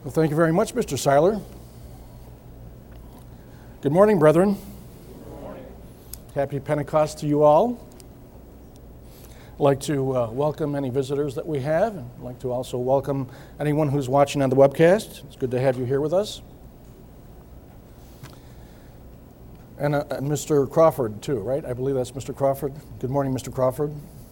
Well, thank you very much, Mr. Seiler. Good morning, brethren. Good morning. Happy Pentecost to you all. I'd like to welcome any visitors that we have. I'd like to also welcome anyone who's watching on the webcast. It's good to have you here with us. And Mr. Crawford, too, right? I believe that's Mr. Crawford. Good morning, Mr. Crawford.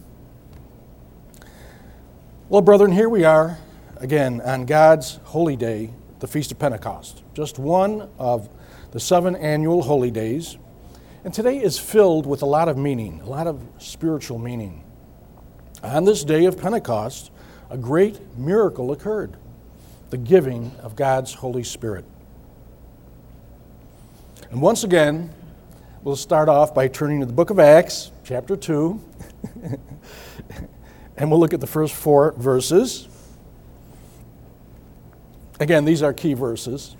Well, brethren, here we are again on God's holy day, the Feast of Pentecost. Just one of the 7 annual holy days. And today is filled with a lot of meaning, a lot of spiritual meaning. On this day of Pentecost, a great miracle occurred, the giving of God's Holy Spirit. And once again, we'll start off by turning to the book of Acts, chapter 2, and we'll look at the first 4 verses. Again, these are key verses.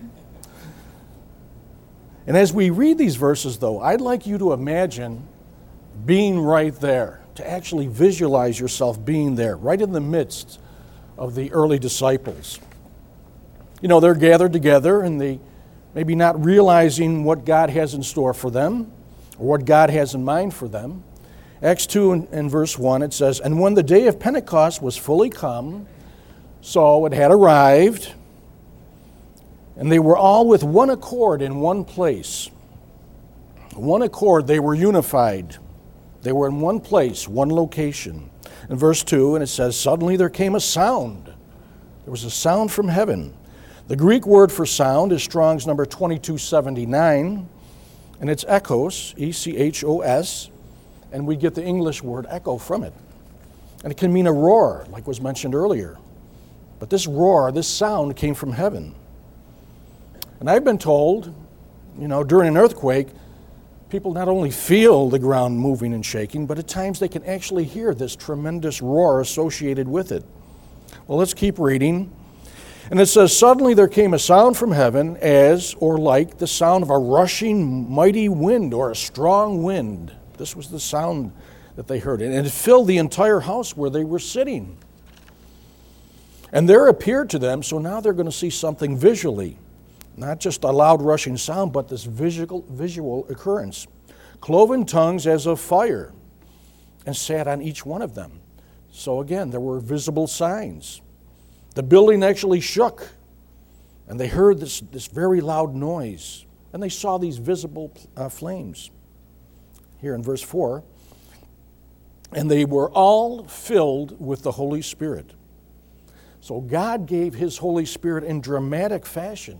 And as we read these verses, though, I'd like you to imagine being right there, to actually visualize yourself being there, right in the midst of the early disciples. You know, they're gathered together and they maybe not realizing what God has in store for them or what God has in mind for them. Acts 2 and verse 1, it says, "And when the day of Pentecost was fully come, so it had arrived, and they were all with one accord in one place." One accord, they were unified. They were in one place, one location. In verse 2, and it says, "Suddenly there came a sound." There was a sound from heaven. The Greek word for sound is Strong's number 2279, and it's echos, E-C-H-O-S, and we get the English word echo from it. And it can mean a roar, like was mentioned earlier. But this roar, this sound came from heaven. And I've been told, you know, during an earthquake, people not only feel the ground moving and shaking, but at times they can actually hear this tremendous roar associated with it. Well, let's keep reading. And it says, "Suddenly there came a sound from heaven as, or like, the sound of a rushing mighty wind or a strong wind." This was the sound that they heard. And it filled the entire house where they were sitting. And there appeared to them, so now they're going to see something visually. Not just a loud rushing sound, but this visual occurrence. Cloven tongues as of fire, and sat on each one of them. So again, there were visible signs. The building actually shook, and they heard this very loud noise, and they saw these visible flames. Here in verse 4, "And they were all filled with the Holy Spirit." So God gave His Holy Spirit in dramatic fashion.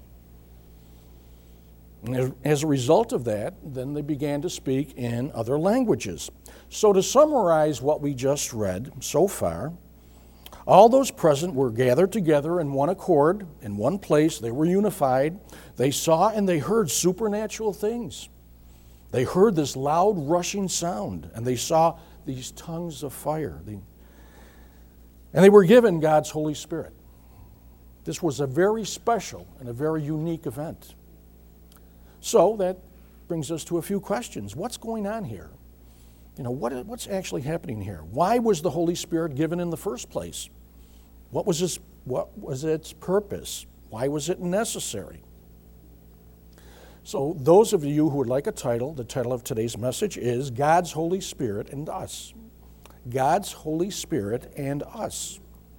And as a result of that, then they began to speak in other languages. So to summarize what we just read so far, all those present were gathered together in one accord, in one place. They were unified. They saw and they heard supernatural things. They heard this loud rushing sound, and they saw these tongues of fire. And they were given God's Holy Spirit. This was a very special and a very unique event. So that brings us to a few questions. What's going on here? You know, what's actually happening here? Why was the Holy Spirit given in the first place? What was its purpose? Why was it necessary? So those of you who would like a title, the title of today's message is God's Holy Spirit and Us. God's Holy Spirit and Us.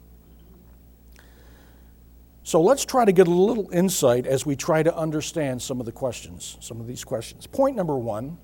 So let's try to get a little insight as we try to understand some of these questions. Point number 1,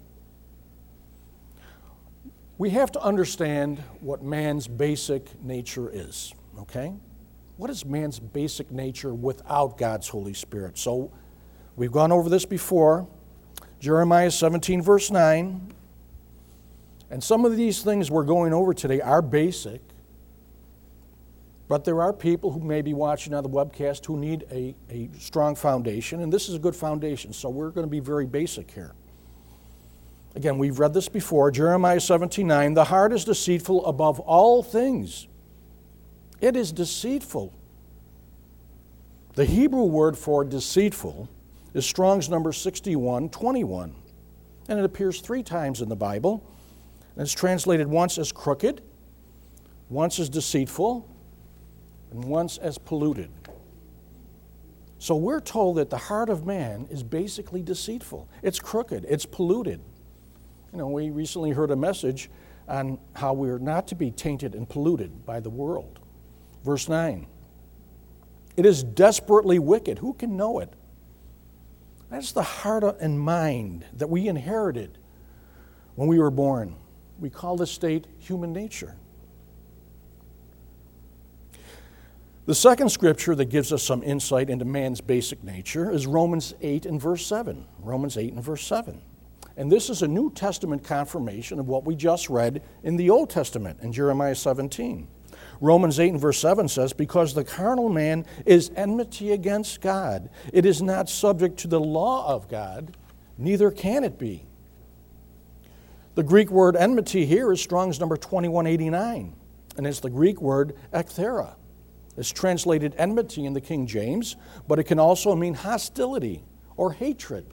we have to understand what man's basic nature is, okay? What is man's basic nature without God's Holy Spirit? So we've gone over this before, Jeremiah 17, verse 9, and some of these things we're going over today are basic, but there are people who may be watching on the webcast who need a strong foundation, and this is a good foundation, so we're going to be very basic here. Again, we've read this before, Jeremiah 17:9, "The heart is deceitful above all things." It is deceitful. The Hebrew word for deceitful is Strong's number 6121, and it appears 3 times in the Bible, and it's translated once as crooked, once as deceitful, and once as polluted. So we're told that the heart of man is basically deceitful. It's crooked. It's polluted. We recently heard a message on how we're not to be tainted and polluted by the world. Verse 9. It is desperately wicked. Who can know it? That's the heart and mind that we inherited when we were born. We call this state human nature. The second scripture that gives us some insight into man's basic nature is Romans 8 and verse 7. Romans 8 and verse 7. And this is a New Testament confirmation of what we just read in the Old Testament in Jeremiah 17. Romans 8 and verse 7 says, because the carnal man is enmity against God. It is not subject to the law of God, neither can it be. The Greek word enmity here is Strong's number 2189, and it's the Greek word ekthera. It's translated enmity in the King James, but it can also mean hostility or hatred.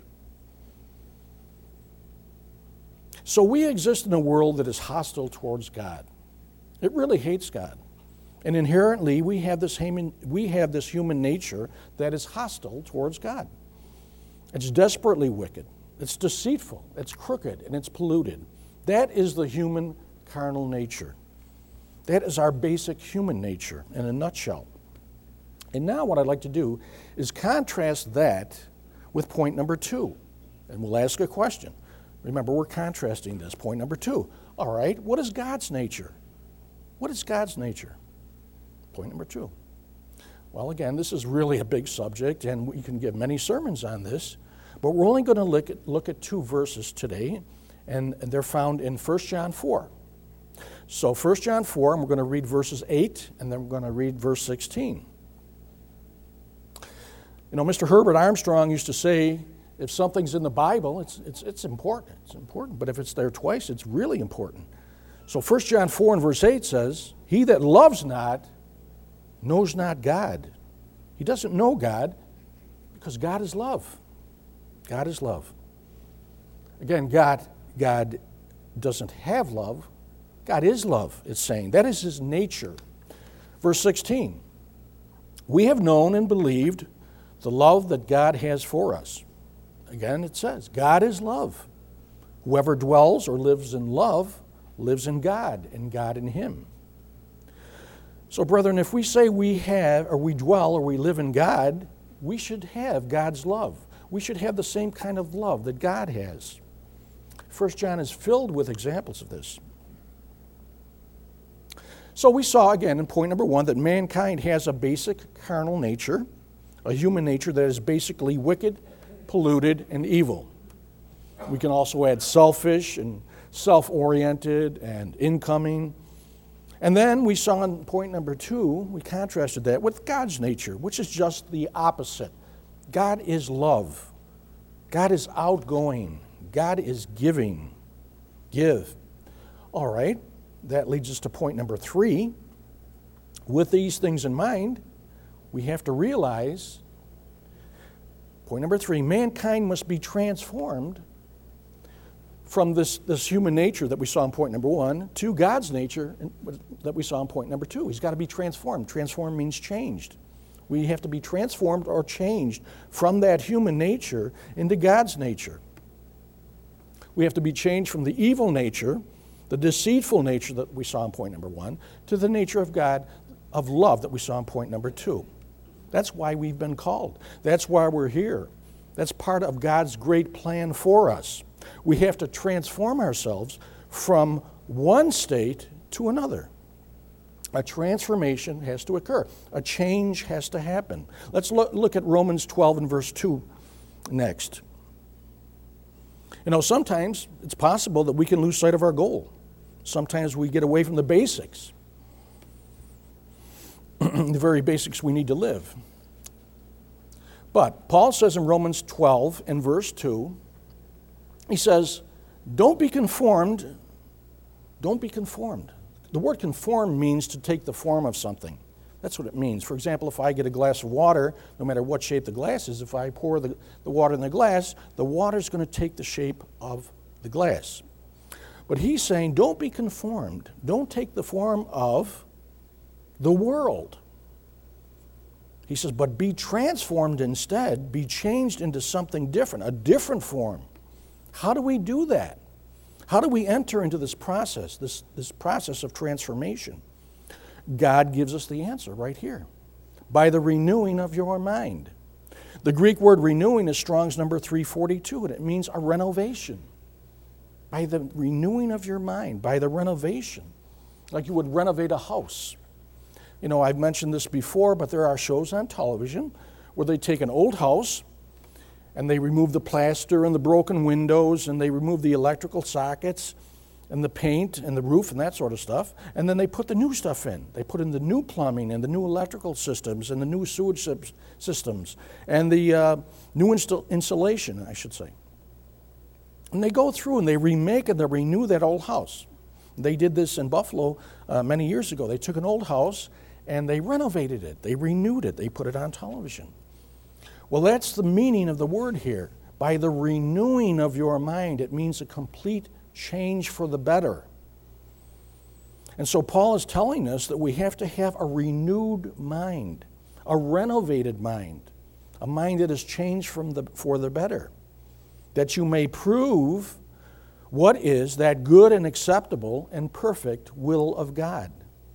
So we exist in a world that is hostile towards God. It really hates God. And inherently, we have this human nature that is hostile towards God. It's desperately wicked. It's deceitful. It's crooked, and it's polluted. That is the human carnal nature. That is our basic human nature in a nutshell. And now what I'd like to do is contrast that with point number 2. And we'll ask a question. Remember, we're contrasting this. Point number 2. All right, what is God's nature? What is God's nature? Point number 2. Well, again, this is really a big subject, and we can give many sermons on this, but we're only going to look at 2 verses today, and they're found in 1 John 4. So 1 John 4, and we're going to read verses 8, and then we're going to read verse 16. Mr. Herbert Armstrong used to say, if something's in the Bible, it's important. It's important, but if it's there twice, it's really important. So 1 John 4 and verse 8 says, he that loves not knows not God. He doesn't know God because God is love. God is love. Again, God doesn't have love. God is love, it's saying. That is his nature. Verse 16, we have known and believed the love that God has for us. Again, it says, God is love. Whoever dwells or lives in love lives in God, and God in him. So, brethren, if we say we dwell or we live in God, we should have God's love. We should have the same kind of love that God has. 1 John is filled with examples of this. So we saw, again, in point number 1, that mankind has a basic carnal nature, a human nature that is basically wicked, polluted, and evil. We can also add selfish and self-oriented and incoming. And then we saw in point number 2, we contrasted that with God's nature, which is just the opposite. God is love. God is outgoing. God is giving. Give. All right, that leads us to point number 3. With these things in mind, we have to realize, point number 3, mankind must be transformed from this human nature that we saw in point number 1 to God's nature that we saw in point number 2. He's got to be transformed. Transformed means changed. We have to be transformed or changed from that human nature into God's nature. We have to be changed from the evil nature, the deceitful nature that we saw in point number 1, to the nature of God, of love that we saw in point number 2. That's why we've been called. That's why we're here. That's part of God's great plan for us. We have to transform ourselves from one state to another. A transformation has to occur. A change has to happen. Let's look at Romans 12 and verse 2 next. Sometimes it's possible that we can lose sight of our goal. Sometimes we get away from the basics, the very basics we need to live. But Paul says in Romans 12 and verse 2, he says, don't be conformed. Don't be conformed. The word conform means to take the form of something. That's what it means. For example, if I get a glass of water, no matter what shape the glass is, if I pour the water in the glass, the water's going to take the shape of the glass. But he's saying, don't be conformed. Don't take the form of the world. He says, but be transformed instead, be changed into something different, a different form. How do we do that? How do we enter into this process, this process of transformation? God gives us the answer right here. By the renewing of your mind. The Greek word renewing is Strong's number 342, and it means a renovation. By the renewing of your mind, by the renovation, like you would renovate a house. You know, I've mentioned this before, but there are shows on television where they take an old house and they remove the plaster and the broken windows and they remove the electrical sockets and the paint and the roof and that sort of stuff, and then they put the new stuff in. They put in the new plumbing and the new electrical systems and the new sewage systems and the new insulation, I should say. And they go through and they remake and they renew that old house. They did this in Buffalo many years ago. They took an old house and they renovated it. They renewed it. They put it on television. Well, that's the meaning of the word here. By the renewing of your mind, it means a complete change for the better. And so Paul is telling us that we have to have a renewed mind, a renovated mind, a mind that is changed for the better, that you may prove what is that good and acceptable and perfect will of God.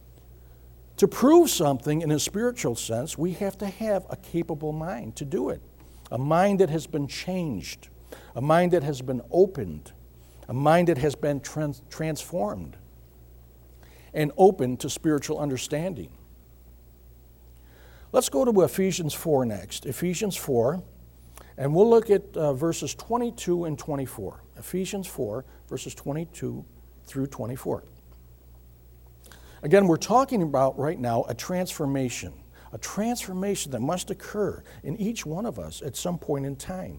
To prove something in a spiritual sense, we have to have a capable mind to do it. A mind that has been changed, a mind that has been opened, a mind that has been transformed and open to spiritual understanding. Let's go to Ephesians 4 next. Ephesians 4, and we'll look at verses 22 and 24. Ephesians 4, verses 22 through 24. Again, we're talking about right now a transformation that must occur in each one of us at some point in time.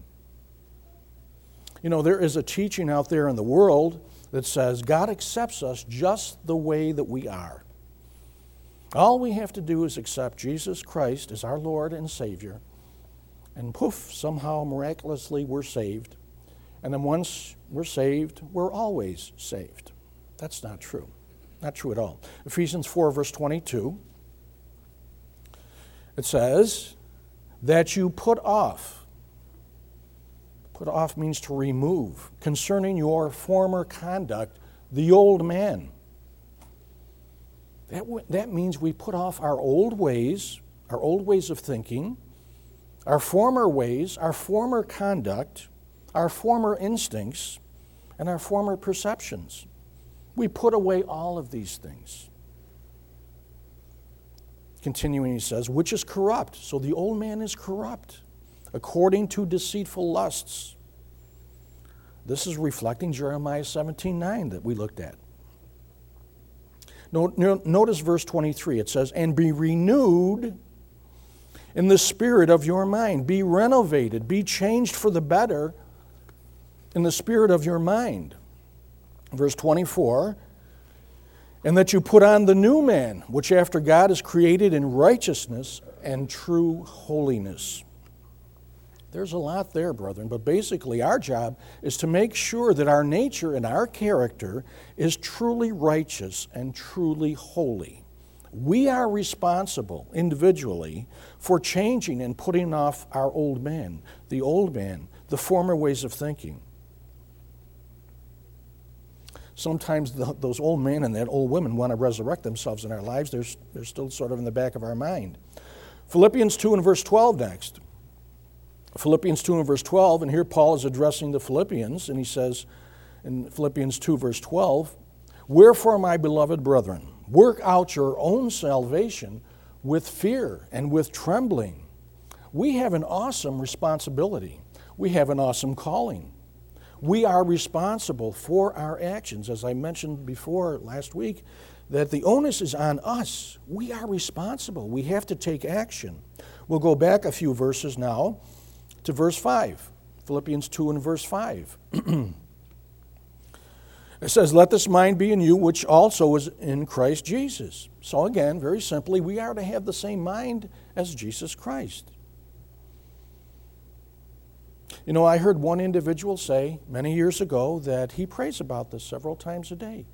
You know, there is a teaching out there in the world that says God accepts us just the way that we are. All we have to do is accept Jesus Christ as our Lord and Savior, and poof, somehow miraculously we're saved. And then once we're saved, we're always saved. That's not true. Not true at all. Ephesians 4, verse 22, it says that you put off. Put off means to remove. Concerning your former conduct, the old man. That means we put off our old ways of thinking, our former ways, our former conduct, our former instincts, and our former perceptions. We put away all of these things. Continuing, he says, which is corrupt. So the old man is corrupt, according to deceitful lusts. This is reflecting Jeremiah 17:9 that we looked at. Notice verse 23. It says, and be renewed in the spirit of your mind. Be renovated. Be changed for the better in the spirit of your mind. Verse 24, and that you put on the new man, which after God is created in righteousness and true holiness. There's a lot there, brethren, but basically our job is to make sure that our nature and our character is truly righteous and truly holy. We are responsible individually for changing and putting off our old man, the former ways of thinking. Sometimes those old men and that old women want to resurrect themselves in our lives. They're still sort of in the back of our mind. Philippians 2 and verse 12 next. Philippians 2 and verse 12, and here Paul is addressing the Philippians, and he says in Philippians 2 verse 12, wherefore, my beloved brethren, work out your own salvation with fear and with trembling. We have an awesome responsibility. We have an awesome calling. We are responsible for our actions. As I mentioned before last week, that the onus is on us. We are responsible. We have to take action. We'll go back a few verses now to verse 5, Philippians 2 and verse 5. It says, let this mind be in you, which also is in Christ Jesus. So again, very simply, we are to have the same mind as Jesus Christ. You know, I heard one individual say many years ago that he prays about this several times a day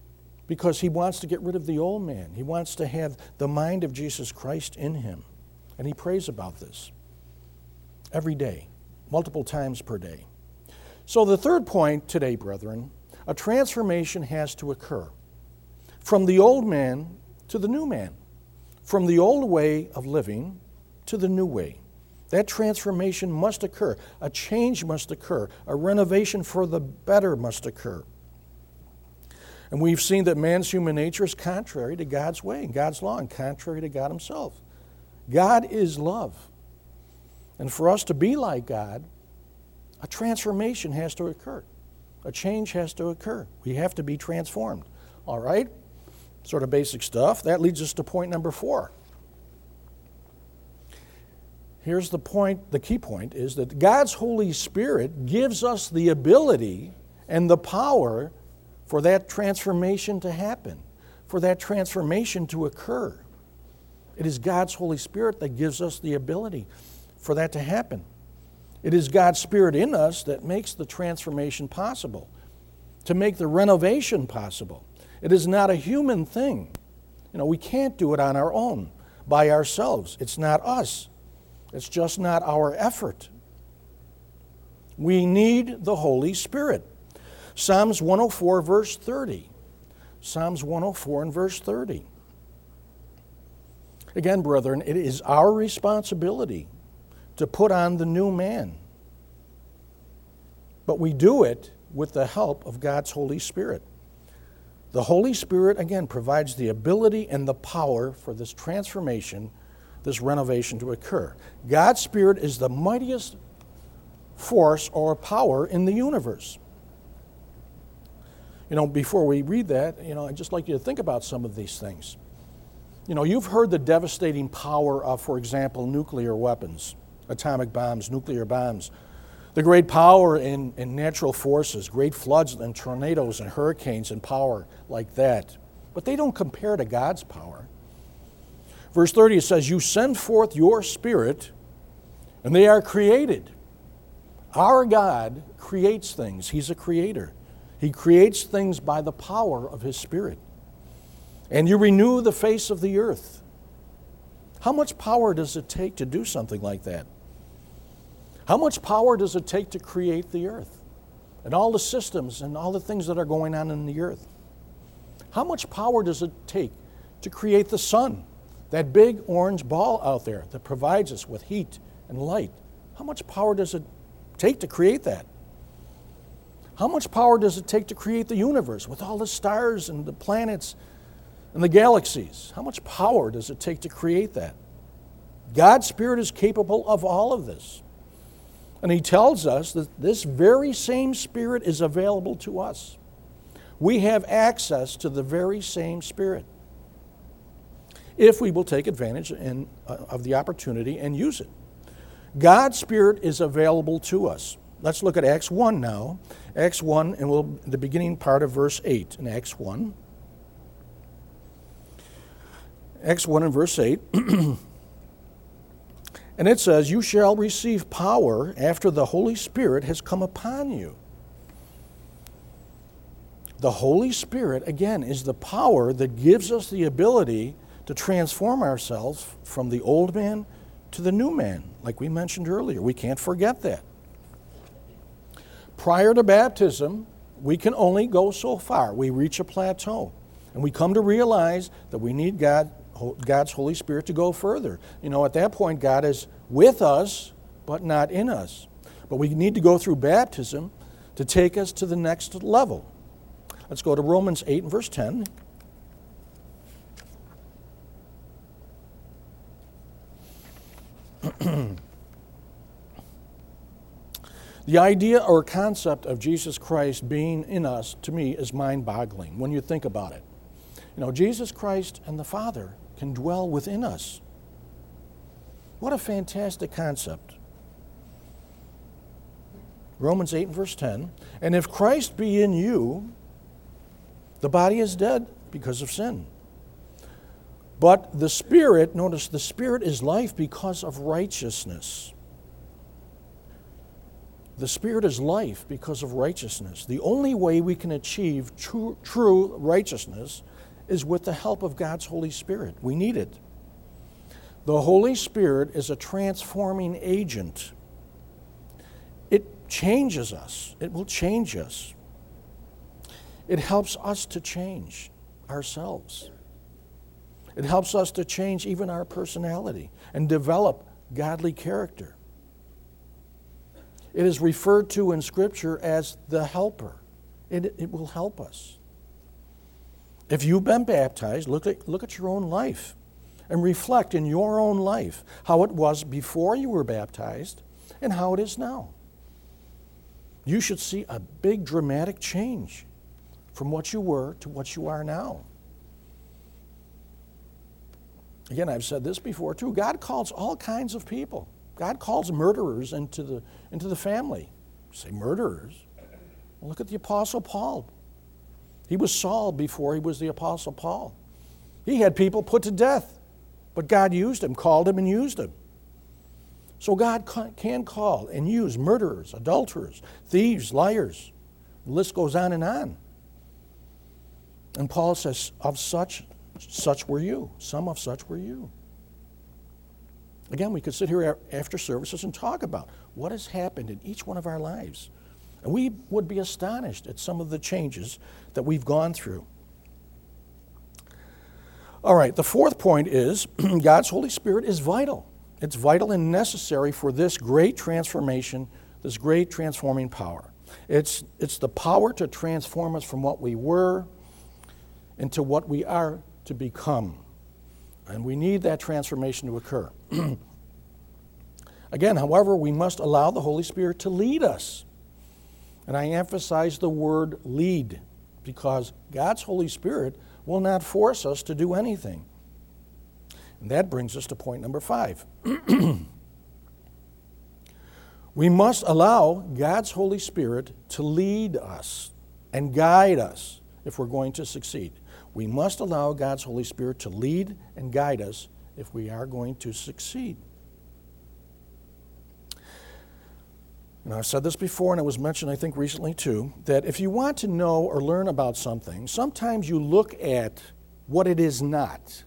because he wants to get rid of the old man. He wants to have the mind of Jesus Christ in him. And he prays about this every day, multiple times per day. So the third point today, brethren, a transformation has to occur from the old man to the new man, from the old way of living to the new way. That transformation must occur. A change must occur. A renovation for the better must occur. And we've seen that man's human nature is contrary to God's way and God's law and contrary to God himself. God is love. And for us to be like God, a transformation has to occur. A change has to occur. We have to be transformed. All right? Sort of basic stuff. That leads us to point number 4. Here's the point, the key point is that God's Holy Spirit gives us the ability and the power for that transformation to happen, for that transformation to occur. It is God's Holy Spirit that gives us the ability for that to happen. It is God's Spirit in us that makes the transformation possible, to make the renovation possible. It is not a human thing. We can't do it on our own, by ourselves. It's not us. It's just not our effort. We need the Holy Spirit. Psalms 104, verse 30. Psalms 104 and verse 30. Again, brethren, it is our responsibility to put on the new man. But we do it with the help of God's Holy Spirit. The Holy Spirit, again, provides the ability and the power for this transformation, this renovation to occur. God's Spirit is the mightiest force or power in the universe. Before we read that, I'd just like you to think about some of these things. You've heard the devastating power of, for example, nuclear weapons, atomic bombs, nuclear bombs, the great power in natural forces, great floods and tornadoes and hurricanes and power like that. But they don't compare to God's power. Verse 30, it says, "You send forth your Spirit, and they are created." Our God creates things. He's a creator. He creates things by the power of His Spirit. And you renew the face of the earth. How much power does it take to do something like that? How much power does it take to create the earth and all the systems and all the things that are going on in the earth? How much power does it take to create the sun, that big orange ball out there that provides us with heat and light? How much power does it take to create that? How much power does it take to create the universe with all the stars and the planets and the galaxies? How much power does it take to create that? God's Spirit is capable of all of this. And He tells us that this very same Spirit is available to us. We have access to the very same Spirit if we will take advantage of the opportunity and use it. God's Spirit is available to us. Let's look at Acts 1 now. Acts 1, and the beginning part of verse 8 in Acts 1. Acts 1 and verse 8. And it says, "You shall receive power after the Holy Spirit has come upon you." The Holy Spirit, again, is the power that gives us the ability to transform ourselves from the old man to the new man, like we mentioned earlier. We can't forget that. Prior to baptism, we can only go so far. We reach a plateau, and we come to realize that we need God's Holy Spirit to go further. At that point, God is with us, but not in us. But we need to go through baptism to take us to the next level. Let's go to Romans 8 and verse 10. The idea or concept of Jesus Christ being in us, to me, is mind-boggling when you think about it. Jesus Christ and the Father can dwell within us. What a fantastic concept. Romans 8 and verse 10, "And if Christ be in you, the body is dead because of sin. But the Spirit," notice, the Spirit is life because of righteousness. The Spirit is life because of righteousness. The only way we can achieve true righteousness is with the help of God's Holy Spirit. We need it. The Holy Spirit is a transforming agent. It changes us. It will change us. It helps us to change ourselves. It helps us to change even our personality and develop godly character. It is referred to in Scripture as the helper. It will help us. If you've been baptized, look at your own life and reflect in your own life how it was before you were baptized and how it is now. You should see a big dramatic change from what you were to what you are now. Again, I've said this before too. God calls all kinds of people. God calls murderers into the family. You say murderers? Well, look at the Apostle Paul. He was Saul before he was the Apostle Paul. He had people put to death, but God used him, called him and used him. So God can call and use murderers, adulterers, thieves, liars. The list goes on and on. And Paul says, of such were you. Some of such were you. Again, we could sit here after services and talk about what has happened in each one of our lives. And we would be astonished at some of the changes that we've gone through. All right, the fourth point is God's Holy Spirit is vital. It's vital and necessary for this great transformation, this great transforming power. It's the power to transform us from what we were into what we are to become. And we need that transformation to occur. Again, however, we must allow the Holy Spirit to lead us. And I emphasize the word lead because God's Holy Spirit will not force us to do anything. And that brings us to point number 5. We must allow God's Holy Spirit to lead us and guide us if we're going to succeed. We must allow God's Holy Spirit to lead and guide us if we are going to succeed. And I've said this before, and it was mentioned, I think, recently too, that if you want to know or learn about something, sometimes you look at what it is not.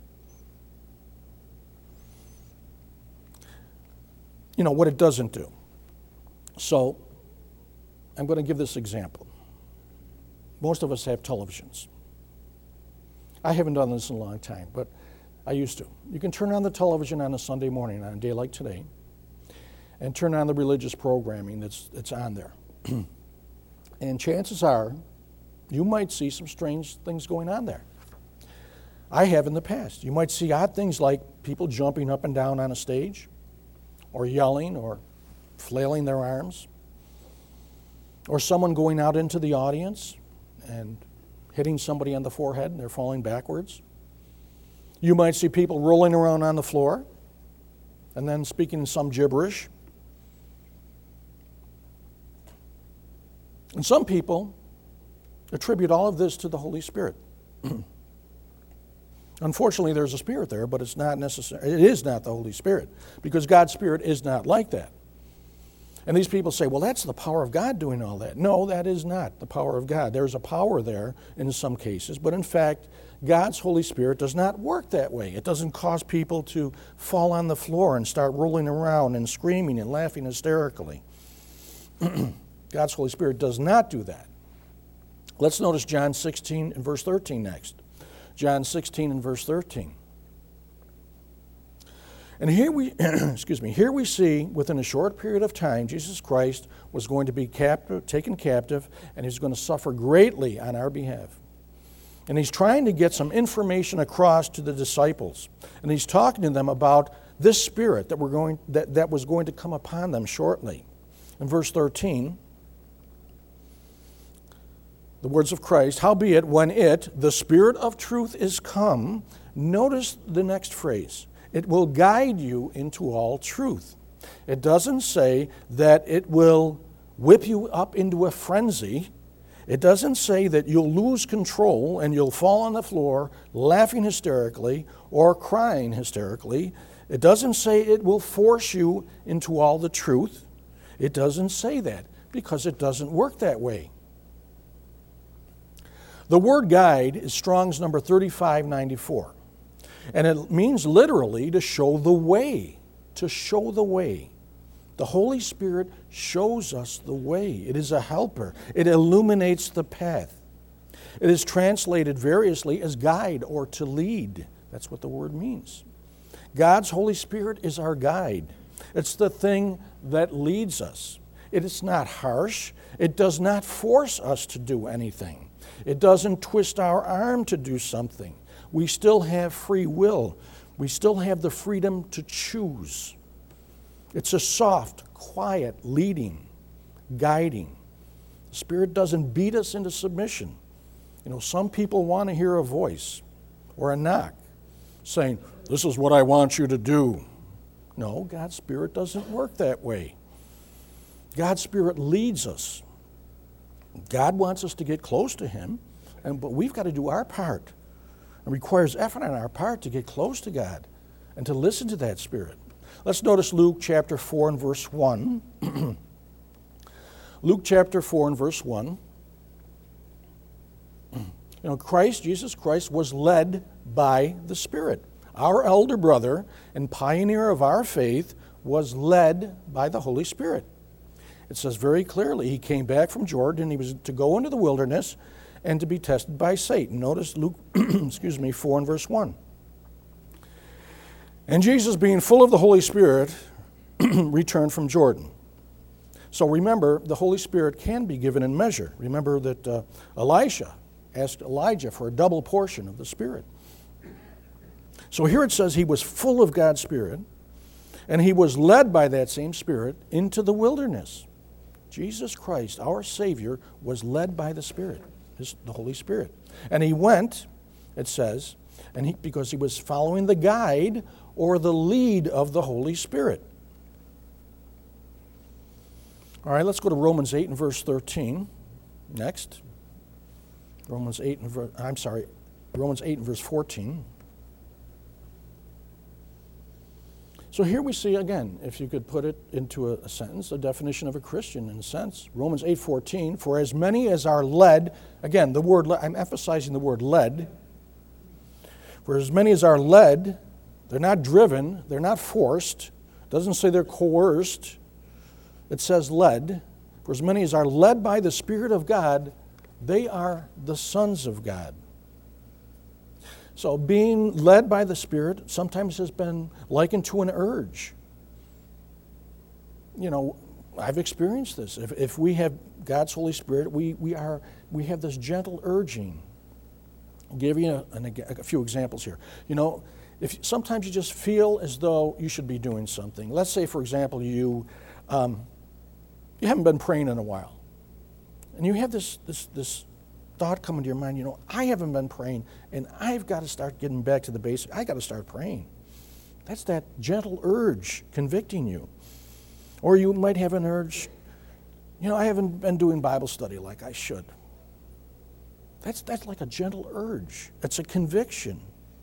You know, what it doesn't do. So, I'm going to give this example. Most of us have televisions. I haven't done this in a long time, but I used to. You can turn on the television on a Sunday morning, on a day like today, and turn on the religious programming that's on there. And chances are, you might see some strange things going on there. I have in the past. You might see odd things like people jumping up and down on a stage, or yelling, or flailing their arms, or someone going out into the audience and hitting somebody on the forehead and they're falling backwards. You might see people rolling around on the floor and then speaking some gibberish. And some people attribute all of this to the Holy Spirit. Unfortunately, there's a spirit there, but it's not necessary. It is not the Holy Spirit, because God's Spirit is not like that. And these people say, well, that's the power of God doing all that. No, that is not the power of God. There's a power there in some cases, but in fact, God's Holy Spirit does not work that way. It doesn't cause people to fall on the floor and start rolling around and screaming and laughing hysterically. God's Holy Spirit does not do that. Let's notice John 16 and verse 13 next. John 16 and verse 13. And here we, here we see within a short period of time, Jesus Christ was going to be taken captive, and he's going to suffer greatly on our behalf. And he's trying to get some information across to the disciples. And he's talking to them about this Spirit that was going to come upon them shortly. In verse 13, the words of Christ, howbeit when the Spirit of truth, is come, notice the next phrase. It will guide you into all truth. It doesn't say that it will whip you up into a frenzy. It doesn't say that you'll lose control and you'll fall on the floor laughing hysterically or crying hysterically. It doesn't say it will force you into all the truth. It doesn't say that because it doesn't work that way. The word guide is Strong's number 3594. And it means literally to show the way, to show the way. The Holy Spirit shows us the way. It is a helper. It illuminates the path. It is translated variously as guide or to lead. That's what the word means. God's Holy Spirit is our guide. It's the thing that leads us. It is not harsh. It does not force us to do anything. It doesn't twist our arm to do something. We still have free will. We still have the freedom to choose. It's a soft, quiet leading, guiding. The Spirit doesn't beat us into submission. You know, some people want to hear a voice or a knock saying, "This is what I want you to do." No, God's Spirit doesn't work that way. God's Spirit leads us. God wants us to get close to Him, but we've got to do our part. It requires effort on our part to get close to God and to listen to that Spirit. Let's notice Luke chapter 4 and verse 1. Luke chapter 4 and verse 1. You know, Jesus Christ was led by the Spirit. Our elder brother and pioneer of our faith was led by the Holy Spirit. It says very clearly, he came back from Jordan and he was to go into the wilderness and to be tested by Satan. Notice Luke 4 and verse 1. And Jesus, being full of the Holy Spirit, returned from Jordan. So remember, the Holy Spirit can be given in measure. Remember that Elisha asked Elijah for a double portion of the Spirit. So here it says he was full of God's Spirit, and he was led by that same Spirit into the wilderness. Jesus Christ, our Savior, was led by the Spirit, the Holy Spirit. And he went, it says, because he was following the guide or the lead of the Holy Spirit. All right, let's go to Romans 8 and verse 13 next. Romans 8 and verse 14. So here we see again, if you could put it into a sentence, a definition of a Christian in a sense. Romans 8:14, for as many as are led, again, the word I'm emphasizing the word led. For as many as are led, they're not driven, they're not forced. It doesn't say they're coerced. It says led. For as many as are led by the Spirit of God, they are the sons of God. So being led by the Spirit sometimes has been likened to an urge. You know, I've experienced this. If we have God's Holy Spirit, we have this gentle urging. I'll give you a few examples here. You know, sometimes you just feel as though you should be doing something. Let's say, for example, you haven't been praying in a while, and you have this thought come into your mind, you know, I haven't been praying, and I've got to start getting back to the basics. I got to start praying. That's that gentle urge convicting you. Or you might have an urge, you know, I haven't been doing Bible study like I should. That's like a gentle urge. It's a conviction.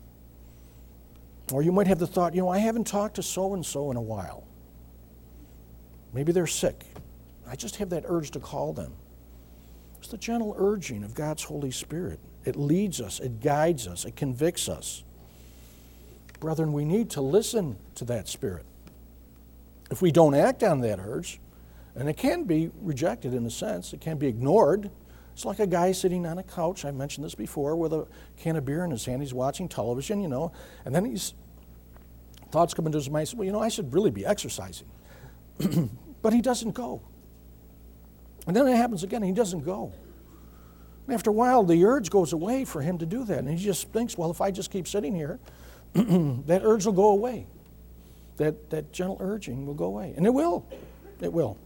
Or you might have the thought, you know, I haven't talked to so-and-so in a while. Maybe they're sick. I just have that urge to call them. It's the gentle urging of God's Holy Spirit. It leads us, it guides us, it convicts us. Brethren, we need to listen to that Spirit. If we don't act on that urge, and it can be rejected in a sense, it can be ignored. It's like a guy sitting on a couch, I mentioned this before, with a can of beer in his hand, he's watching television, you know, and then thoughts come into his mind, well, you know, I should really be exercising. But he doesn't go. And then it happens again, and he doesn't go. And after a while, the urge goes away for him to do that. And he just thinks, well, if I just keep sitting here, that urge will go away. That gentle urging will go away. And it will. It will.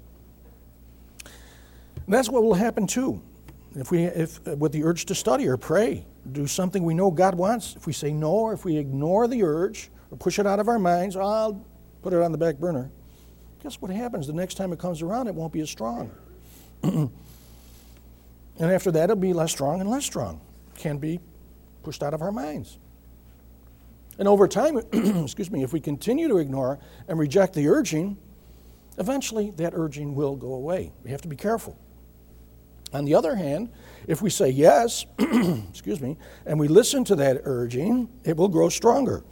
And that's what will happen too. If with the urge to study or pray, do something we know God wants, if we say no, or if we ignore the urge, or push it out of our minds, I'll put it on the back burner, guess what happens? The next time it comes around, it won't be as strong. And after that, it'll be less strong and less strong. It can be pushed out of our minds. And over time, if we continue to ignore and reject the urging, eventually that urging will go away. We have to be careful. On the other hand, if we say yes, excuse me, and we listen to that urging, it will grow stronger.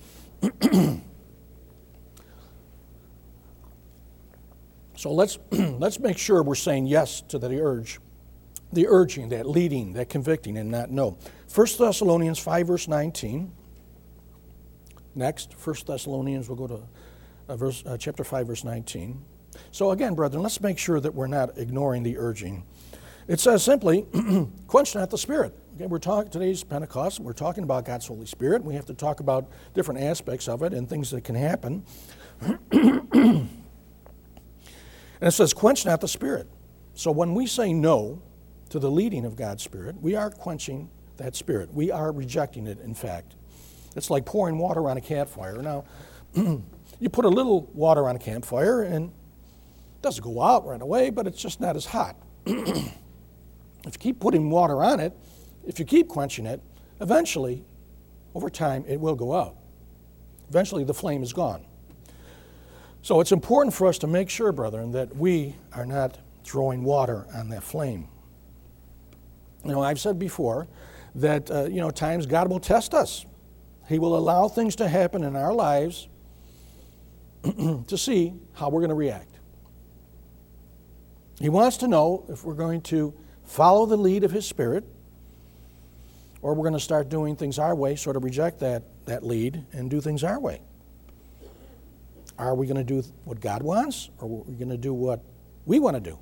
So let's make sure we're saying yes to the urging, that leading, that convicting, and not no. 1 Thessalonians 5, verse 19. Next, 1 Thessalonians, we'll go to chapter 5, verse 19. So again, brethren, let's make sure that we're not ignoring the urging. It says simply, quench not the Spirit. Okay, today's Pentecost, we're talking about God's Holy Spirit. We have to talk about different aspects of it and things that can happen. And it says, quench not the Spirit. So when we say no to the leading of God's Spirit, we are quenching that Spirit. We are rejecting it, in fact. It's like pouring water on a campfire. Now, you put a little water on a campfire and it doesn't go out right away, but it's just not as hot. If you keep putting water on it, if you keep quenching it, eventually, over time, it will go out. Eventually, the flame is gone. So it's important for us to make sure, brethren, that we are not throwing water on that flame. You know, I've said before that, times God will test us. He will allow things to happen in our lives to see how we're going to react. He wants to know if we're going to follow the lead of His Spirit, or we're going to start doing things our way, sort of reject that lead and do things our way. Are we going to do what God wants, or are we going to do what we want to do?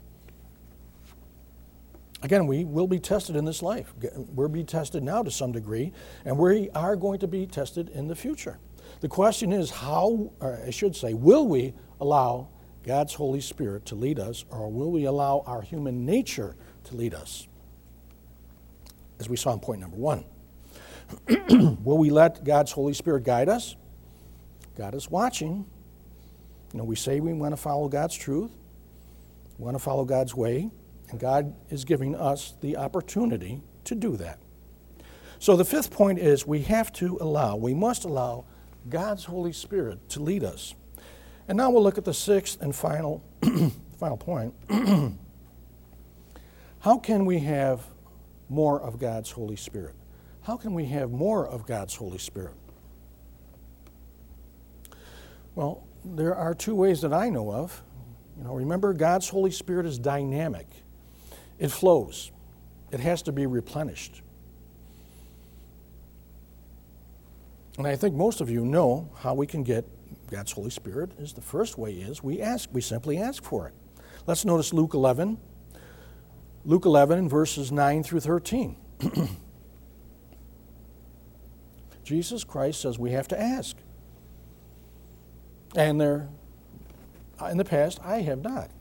Again, we will be tested in this life. We'll be tested now to some degree, and we are going to be tested in the future. The question is will we allow God's Holy Spirit to lead us, or will we allow our human nature to lead us? As we saw in point number 1. Will we let God's Holy Spirit guide us? God is watching. We say we want to follow God's truth, we want to follow God's way, and God is giving us the opportunity to do that. So the 5th point is we must allow God's Holy Spirit to lead us. And now we'll look at the 6th and final point. How can we have more of God's Holy Spirit? How can we have more of God's Holy Spirit? Well, there are 2 ways that I know of. Remember, God's Holy Spirit is dynamic. It flows. It has to be replenished. And I think most of you know how we can get God's Holy Spirit. The first way is we simply ask for it. Let's notice Luke 11. Luke 11, verses 9 through 13. Jesus Christ says we have to ask. And in the past, I have not.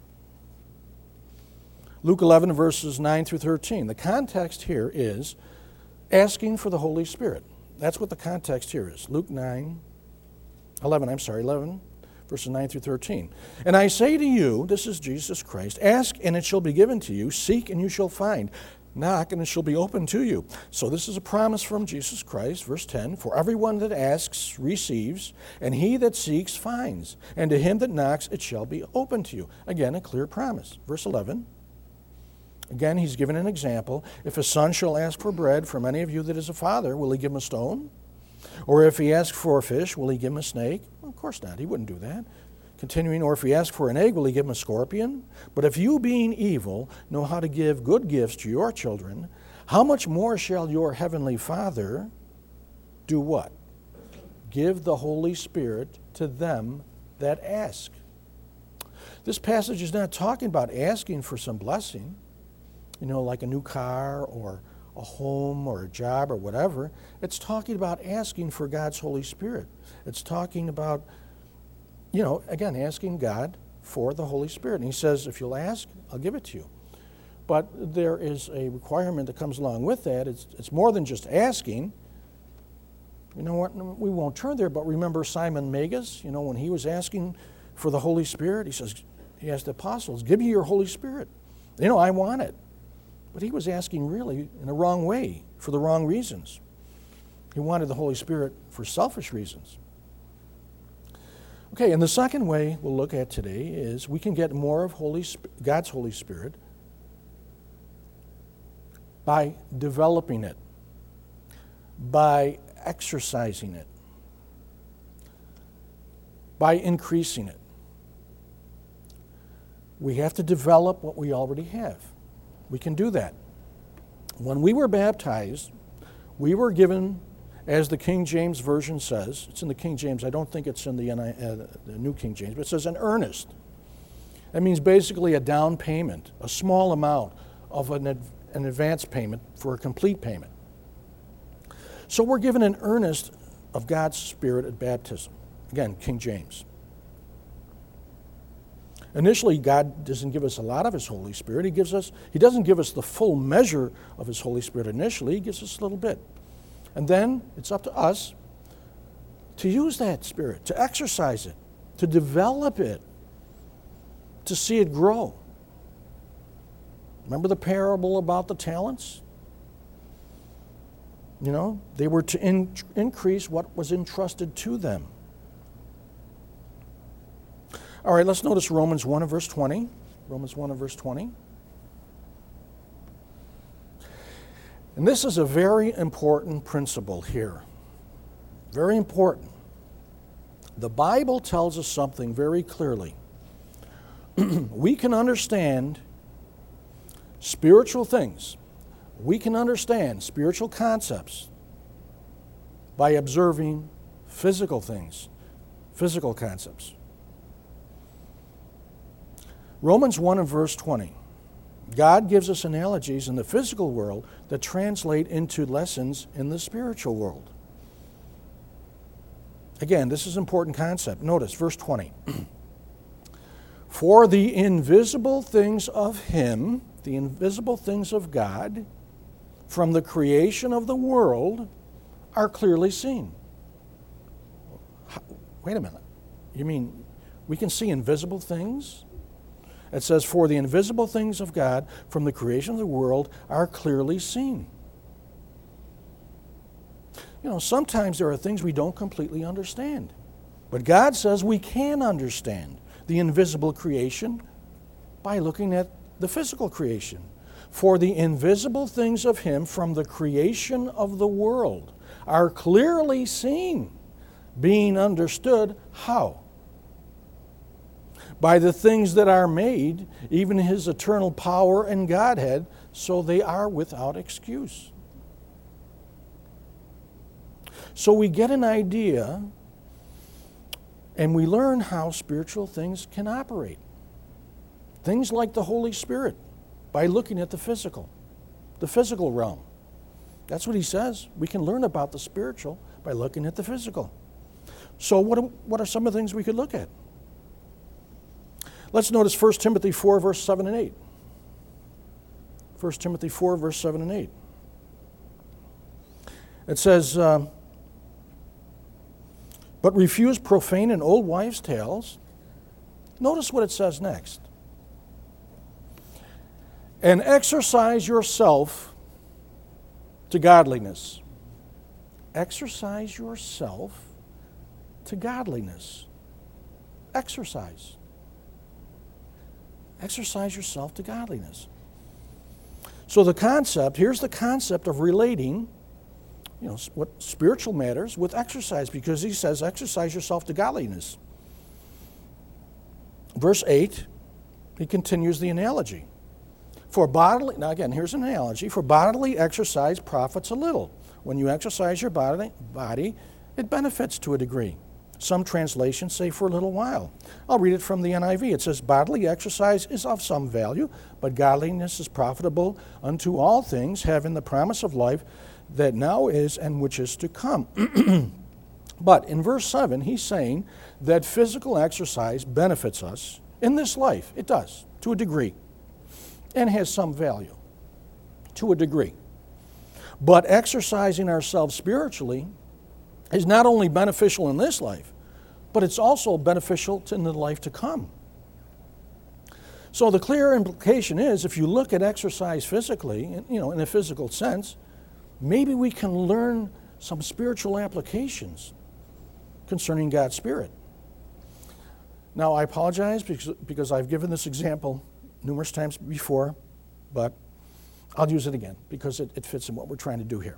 Luke 11, verses 9 through 13. The context here is asking for the Holy Spirit. That's what the context here is. Luke 11, verses 9 through 13. And I say to you, this is Jesus Christ, ask and it shall be given to you, seek and you shall find, knock and it shall be opened to you. So this is a promise from Jesus Christ, verse 10, for everyone that asks receives, and he that seeks finds, and to him that knocks it shall be opened to you. Again, a clear promise. Verse 11. Again, he's given an example. If a son shall ask for bread from any of you that is a father, will he give him a stone? Or if he asks for a fish, will he give him a snake? Well, of course not. He wouldn't do that. Continuing, or if he asks for an egg, will he give him a scorpion? But if you, being evil, know how to give good gifts to your children, how much more shall your heavenly Father do what? Give the Holy Spirit to them that ask. This passage is not talking about asking for some blessing, like a new car or a home or a job or whatever. It's talking about asking for God's Holy Spirit. It's talking about, again, asking God for the Holy Spirit. And he says, if you'll ask, I'll give it to you. But there is a requirement that comes along with that. It's more than just asking. You know what? We won't turn there, but remember Simon Magus, when he was asking for the Holy Spirit, he asked the apostles, give me your Holy Spirit. I want it. But he was asking really in the wrong way, for the wrong reasons. He wanted the Holy Spirit for selfish reasons. Okay, and the second way we'll look at today is we can get more of God's Holy Spirit By developing it, by exercising it, by increasing it. We have to develop what we already have. We can do that. When we were baptized, we were given, as the King James Version says, it's in the King James, I don't think it's in the New King James, but it says an earnest. That means basically a down payment, a small amount of an advance payment for a complete payment. So we're given an earnest of God's Spirit at baptism. Again, King James. Initially, God doesn't give us a lot of His Holy Spirit. He doesn't give us the full measure of His Holy Spirit initially. He gives us a little bit. And then it's up to us to use that Spirit, to exercise it, to develop it, to see it grow. Remember the parable about the talents? You know, they were to increase what was entrusted to them. All right, let's notice Romans 1 and verse 20. Romans 1 and verse 20. And this is a very important principle here. Very important. The Bible tells us something very clearly. We can understand spiritual things. We can understand spiritual concepts by observing physical things, physical concepts. Romans 1 and verse 20. God gives us analogies in the physical world that translate into lessons in the spiritual world. Again, this is an important concept. Notice verse 20. For the invisible things of Him, the invisible things of God, from the creation of the world, are clearly seen. Wait a minute. You mean we can see invisible things? It says, for the invisible things of God from the creation of the world are clearly seen. You know, sometimes there are things we don't completely understand. But God says we can understand the invisible creation by looking at the physical creation. For the invisible things of Him from the creation of the world are clearly seen, being understood how? By the things that are made, even His eternal power and Godhead, so they are without excuse. So we get an idea and we learn how spiritual things can operate. Things like the Holy Spirit, by looking at the physical realm. That's what he says. We can learn about the spiritual by looking at the physical. So what are some of the things we could look at? Let's notice 1 Timothy 4, verse 7 and 8. 1 Timothy 4, verse 7 and 8. It says, but refuse profane and old wives' tales. Notice what it says next. And exercise yourself to godliness. Exercise yourself to godliness. Exercise. Exercise yourself to godliness. So here's the concept of relating, what spiritual matters with exercise, because he says exercise yourself to godliness. Verse 8, he continues the analogy. Now again, here's an analogy. For bodily exercise profits a little. When you exercise your body, it benefits to a degree. Some translations say for a little while. I'll read it from the NIV. It says, bodily exercise is of some value, but godliness is profitable unto all things, having the promise of life that now is and which is to come. But in verse 7, he's saying that physical exercise benefits us in this life. It does, to a degree, and has some value, to a degree. But exercising ourselves spiritually is not only beneficial in this life, but it's also beneficial in the life to come. So the clear implication is, if you look at exercise physically, in a physical sense, maybe we can learn some spiritual applications concerning God's Spirit. Now, I apologize because I've given this example numerous times before, but I'll use it again because it fits in what we're trying to do here.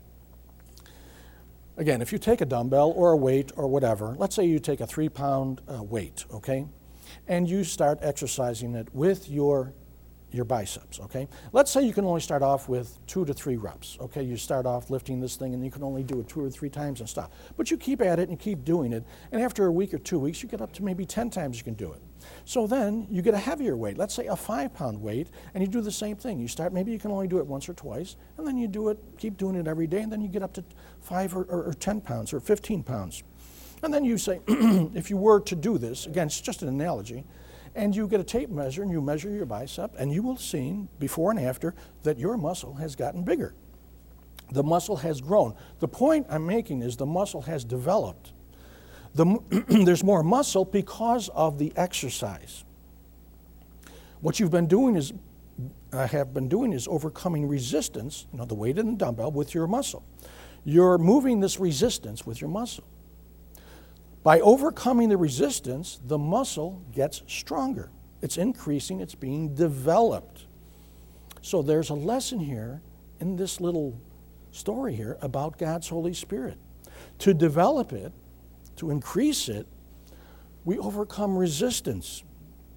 Again, if you take a dumbbell or a weight or whatever, let's say you take a 3-pound weight, okay, and you start exercising it with your biceps, okay? Let's say you can only start off with 2 to 3 reps, okay? You start off lifting this thing and you can only do it 2 or 3 times and stop. But you keep at it and keep doing it, and after a week or 2 weeks, you get up to maybe 10 times you can do it. So then you get a heavier weight, let's say a 5-pound weight, and you do the same thing. You start, maybe you can only do it once or twice, and then you do it, keep doing it every day, and then you get up to 5 or 10 pounds or 15 pounds. And then you say, if you were to do this, again, it's just an analogy, and you get a tape measure and you measure your bicep, and you will see before and after that your muscle has gotten bigger. The muscle has grown. The point I'm making is the muscle has developed. There's more muscle because of the exercise. What you've been doing is, have been doing is overcoming resistance, the weight of the dumbbell with your muscle. You're moving this resistance with your muscle. By overcoming the resistance, the muscle gets stronger. It's increasing, it's being developed. So there's a lesson here in this little story here about God's Holy Spirit. To develop it, to increase it, we overcome resistance.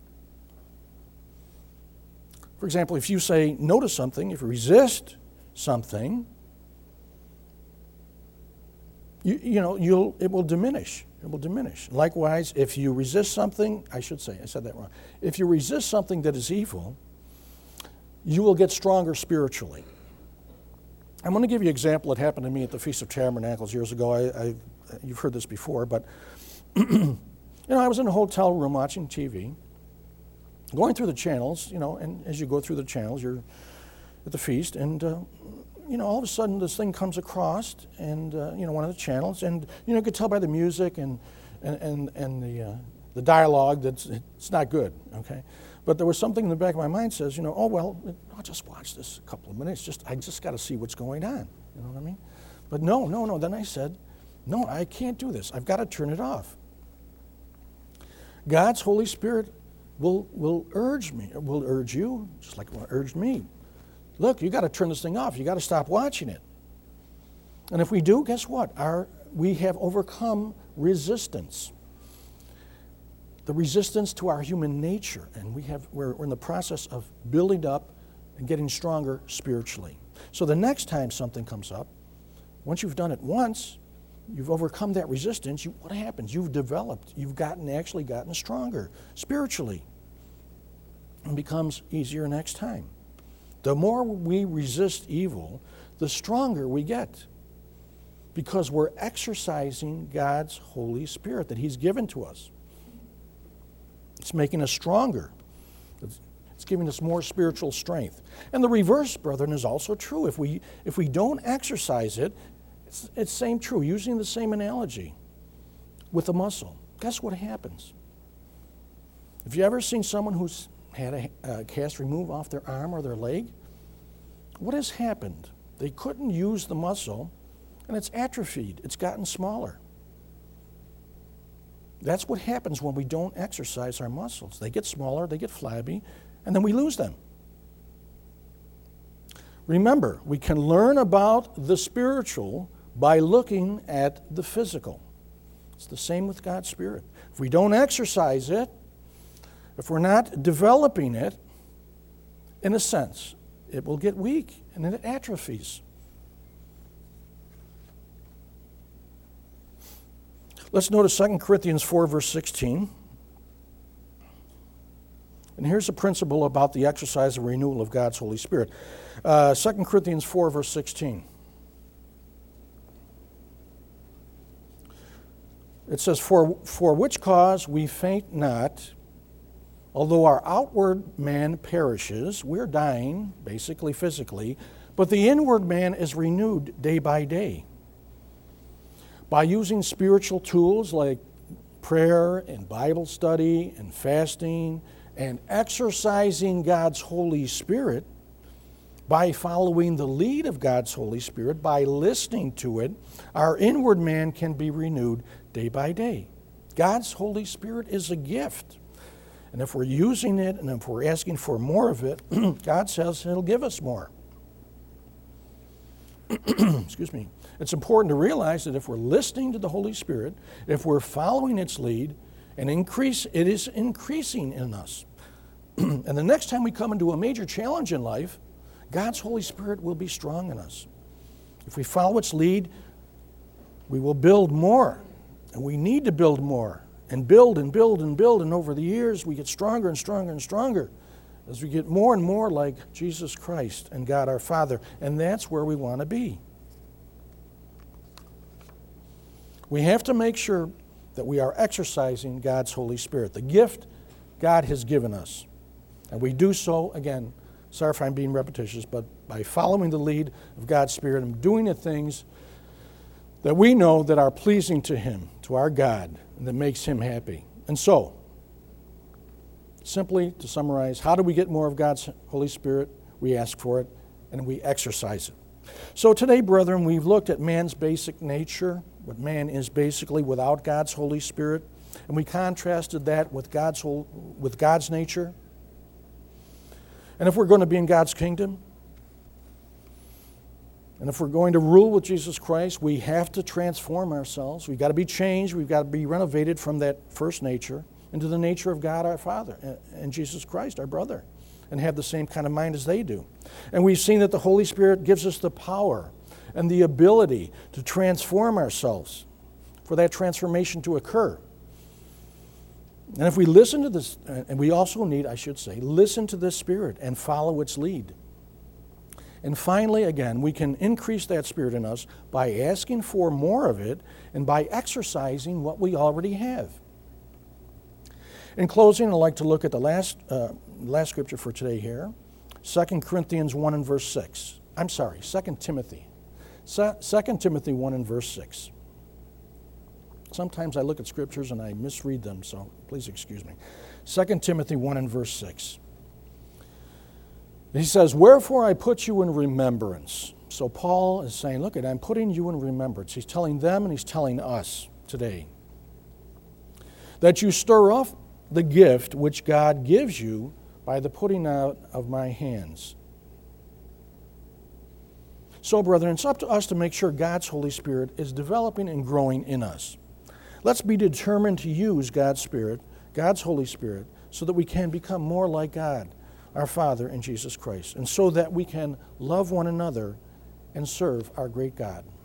For example, if you say no to something, if you resist something, it will diminish. It will diminish. Likewise, if you resist something, I said that wrong. If you resist something that is evil, you will get stronger spiritually. I'm going to give you an example that happened to me at the Feast of Tabernacles years ago. You've heard this before, but I was in a hotel room watching TV, going through the channels, and as you go through the channels, you're at the feast, and all of a sudden this thing comes across, and one of the channels, and you could tell by the music and the dialogue that it's not good, okay? But there was something in the back of my mind says, I'll just watch this a couple of minutes. I just got to see what's going on. You know what I mean? But no. Then I said, no, I can't do this. I've got to turn it off. God's Holy Spirit will urge me, will urge you, just like it urged me. Look, you got to turn this thing off. You got to stop watching it. And if we do, guess what? We have overcome resistance. The resistance to our human nature, and we're in the process of building up and getting stronger spiritually. So the next time something comes up, once you've done it once, you've overcome that resistance, what happens? You've developed, you've actually gotten stronger spiritually. It becomes easier next time. The more we resist evil, the stronger we get, because we're exercising God's Holy Spirit that He's given to us. It's making us stronger. It's giving us more spiritual strength. And the reverse, brethren, is also true. If we don't exercise it, it's same true, using the same analogy with a muscle. Guess what happens? Have you ever seen someone who's had a cast removed off their arm or their leg? What has happened? They couldn't use the muscle, and it's atrophied. It's gotten smaller. That's what happens when we don't exercise our muscles. They get smaller, they get flabby, and then we lose them. Remember, we can learn about the spiritual by looking at the physical. It's the same with God's Spirit. If we don't exercise it, if we're not developing it, in a sense, it will get weak and it atrophies. Let's notice 2 Corinthians 4, verse 16. And here's a principle about the exercise and renewal of God's Holy Spirit. 2 Corinthians 4, verse 16. It says, For which cause we faint not, although our outward man perishes, we're dying, basically physically, but the inward man is renewed day by day. By using spiritual tools like prayer and Bible study and fasting and exercising God's Holy Spirit, by following the lead of God's Holy Spirit, by listening to it, our inward man can be renewed day by day. God's Holy Spirit is a gift. And if we're using it and if we're asking for more of it, God says He'll give us more. excuse me, it's important to realize that if we're listening to the Holy Spirit, if we're following its lead, it is increasing in us. And the next time we come into a major challenge in life, God's Holy Spirit will be strong in us. If we follow its lead, we will build more. And we need to build more. And build and build and build. And over the years, we get stronger and stronger and stronger as we get more and more like Jesus Christ and God our Father. And that's where we want to be. We have to make sure that we are exercising God's Holy Spirit, the gift God has given us. And we do so, again, sorry if I'm being repetitious, but by following the lead of God's Spirit and doing the things that we know that are pleasing to Him, to our God, and that makes Him happy. And so, simply to summarize, how do we get more of God's Holy Spirit? We ask for it, and we exercise it. So today, brethren, we've looked at man's basic nature, what man is basically without God's Holy Spirit, and we contrasted that with God's nature. And if we're going to be in God's kingdom, and if we're going to rule with Jesus Christ, we have to transform ourselves. We've got to be changed. We've got to be renovated from that first nature into the nature of God our Father and Jesus Christ our brother, and have the same kind of mind as they do. And we've seen that the Holy Spirit gives us the power and the ability to transform ourselves, for that transformation to occur. And if we listen to this, and we also need, I should say, listen to this Spirit and follow its lead. And finally, again, we can increase that Spirit in us by asking for more of it and by exercising what we already have. In closing, I'd like to look at the last scripture for today here, 2 Corinthians 1 and verse 6. I'm sorry, 2 Timothy. 2 Timothy 1 and verse 6. Sometimes I look at scriptures and I misread them, so please excuse me. 2 Timothy 1 and verse 6. He says, "Wherefore I put you in remembrance." So Paul is saying, look, I'm putting you in remembrance. He's telling them and he's telling us today. "That you stir up the gift which God gives you by the putting out of my hands." So, brethren, it's up to us to make sure God's Holy Spirit is developing and growing in us. Let's be determined to use God's Spirit, God's Holy Spirit, so that we can become more like God, our Father, in Jesus Christ, and so that we can love one another and serve our great God.